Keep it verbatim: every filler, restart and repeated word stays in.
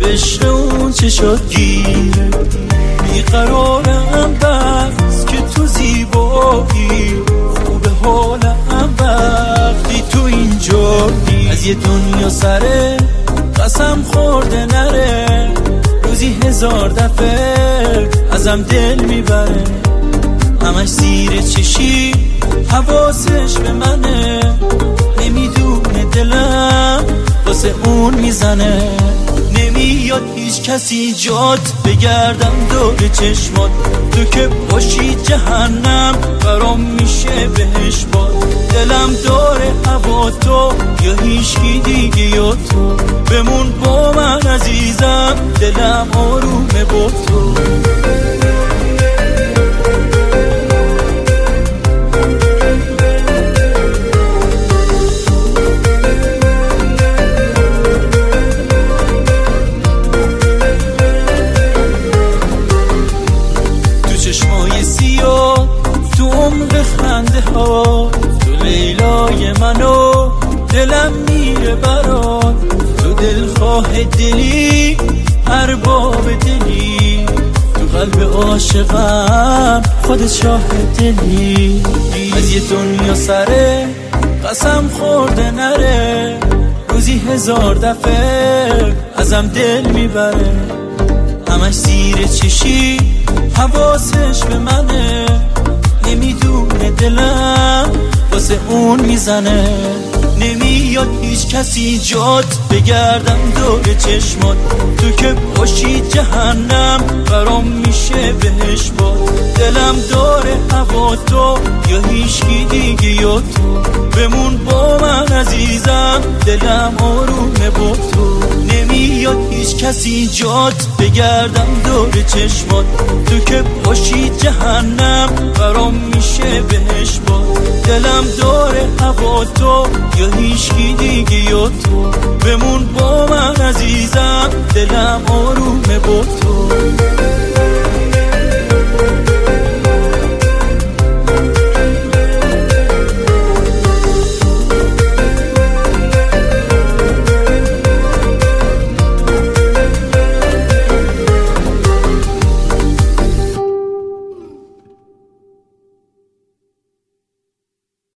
عشق اون چه شد گیره، بیقرارم بس که تو زیبایی، خوب حالم وقتی تو اینجایی. از یه دنیا سره قسم خورده نره، روزی هزار دفعه ازم دل میبره. همش زیر چشی حواسش به منه، نمیدونه دلم واسه اون میزنه. نمیاد هیچ کسی جات بگردم دور چشمات، تو که باشی جهنم برام میشه بهش باد. دلم داره هوا تو یا هیچکی دیگه یا تو، بمون با من عزیزم دلم آرومه با تو. چشمای سیاه تو عمق خنده ها، تو لیلای منو دلم میره برات. تو دلخواه دلی ارباب دلی، تو قلب عاشقم خودت شاه دلی. از یه دنیا سره قسم خورده نره، روزی هزار دفعه ازم دل میبره. همش زیر چشی حواسش به منه، نمیدونه دلم واسه اون میزنه. نمیاد هیچ کسی جات بگردم دور چشمات، تو که باشی جهنم برام میشه بهش باد. دلم داره هوا تو یا هیچکی دیگه یا تو، بمون با من عزیزم دلم آرومه با تو. نمیاد هیچ کسی جات بگردم دور چشمات، تو که باشی جهنم برام میشه بهش باد. دلم داره هوا تو یا هیچکی دیگه یا تو، بمون با من عزیزم دلم آرومه با تو.